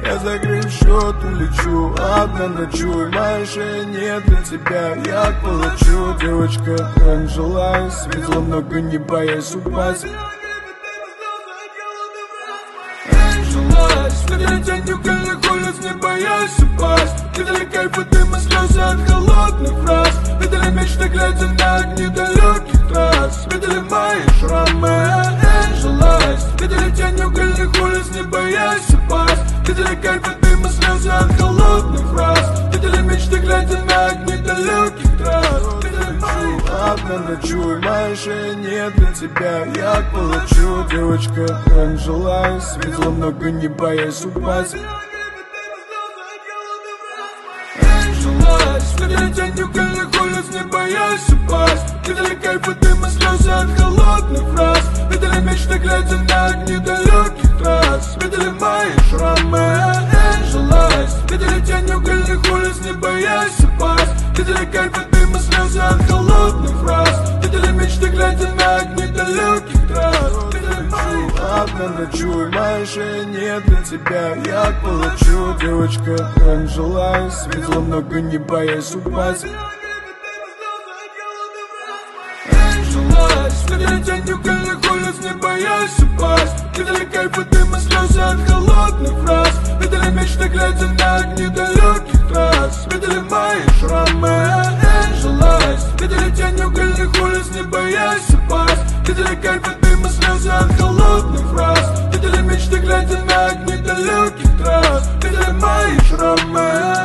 Я закрыв счет, улечу, одна ночуй. Моей шеи нет для тебя, я к палачу. Девочка, Анжела, светло много, не боясь упасть. Видели тень угольных улиц, не боясь упасть. Видели кайф от дыма, слезы от холодных фраз. Видели мечты, глядя на огни далеких трасс. Видели мои шрамы, Angel's. Видели тень угольных улиц, не боясь упасть. Видели кайф от дыма, слезы от холодных фраз. Видели мечты, глядя на огни далеких трасс. Одна ночуй, моей шеи нет для тебя, я к палачу. Девочка, Анжела, светло много, не боясь упасть. Видели тень угольных улиц, не боясь упасть. Видели кайф от дыма, слезы от холодных фраз. Видели мечты, глядя на огни далеких трасс. Видели мои шрамы, Angel's. Видели тень угольных улиц, не боясь упасть. Видели кайф от дыма, слезы от холодных фраз. Видели мечты, глядя на огни далеких трасс. Одна ночуй, моей шеи нет для тебя, я к палачу. Девочка, Анжела, светло много, не боясь упасть. Видели тень угольных улиц, не боясь упасть. Видели кайф от дыма, слезы от холодных фраз. Видели мечты, глядя на огни далеких трасс. Видели мои шрамы, Angel's. Видели тень угольных улиц, не боясь упасть. Видели кайф от